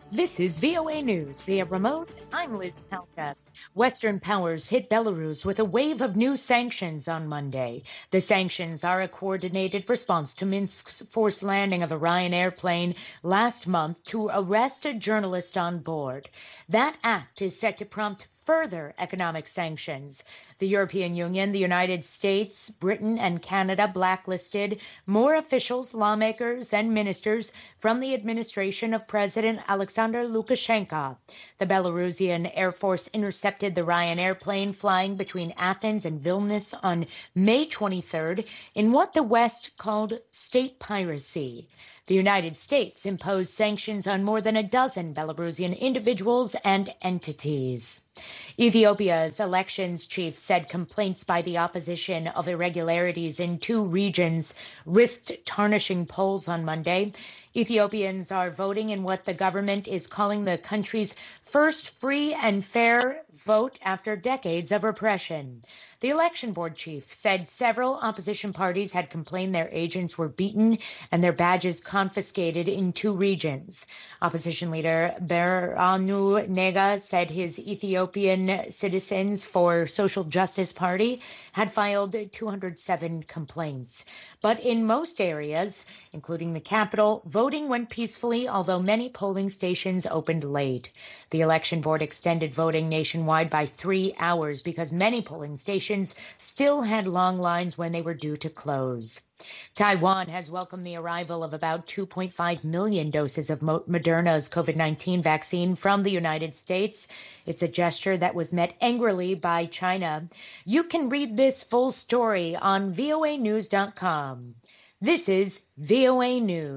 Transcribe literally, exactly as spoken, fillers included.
This is V O A News via remote. I'm Liz Talca. Western powers hit Belarus with a wave of new sanctions on Monday. The sanctions are a coordinated response to Minsk's forced landing of a Ryanair plane last month to arrest a journalist on board. That act is set to prompt further economic sanctions. The European Union, the United States, Britain, and Canada blacklisted more officials, lawmakers, and ministers from the administration of President Alexander Lukashenko. The Belarusian Air Force intercepted the Ryanair plane flying between Athens and Vilnius on May twenty-third in what the West called state piracy. The United States imposed sanctions on more than a dozen Belarusian individuals and entities. Ethiopia's elections chief said complaints by the opposition of irregularities in two regions risked tarnishing polls on Monday. Ethiopians are voting in what the government is calling the country's first free and fair vote after decades of repression. The election board chief said several opposition parties had complained their agents were beaten and their badges confiscated in two regions. Opposition leader Birhanu Nega said his Ethiopian Citizens for Social Justice Party had filed two hundred seven complaints. But in most areas, including the capital, voting went peacefully, although many polling stations opened late. The election board extended voting nationwide by three hours because many polling stations still had long lines when they were due to close. Taiwan has welcomed the arrival of about two point five million doses of Moderna's COVID nineteen vaccine from the United States. It's a gesture that was met angrily by China. You can read this full story on V O A news dot com. This is V O A News.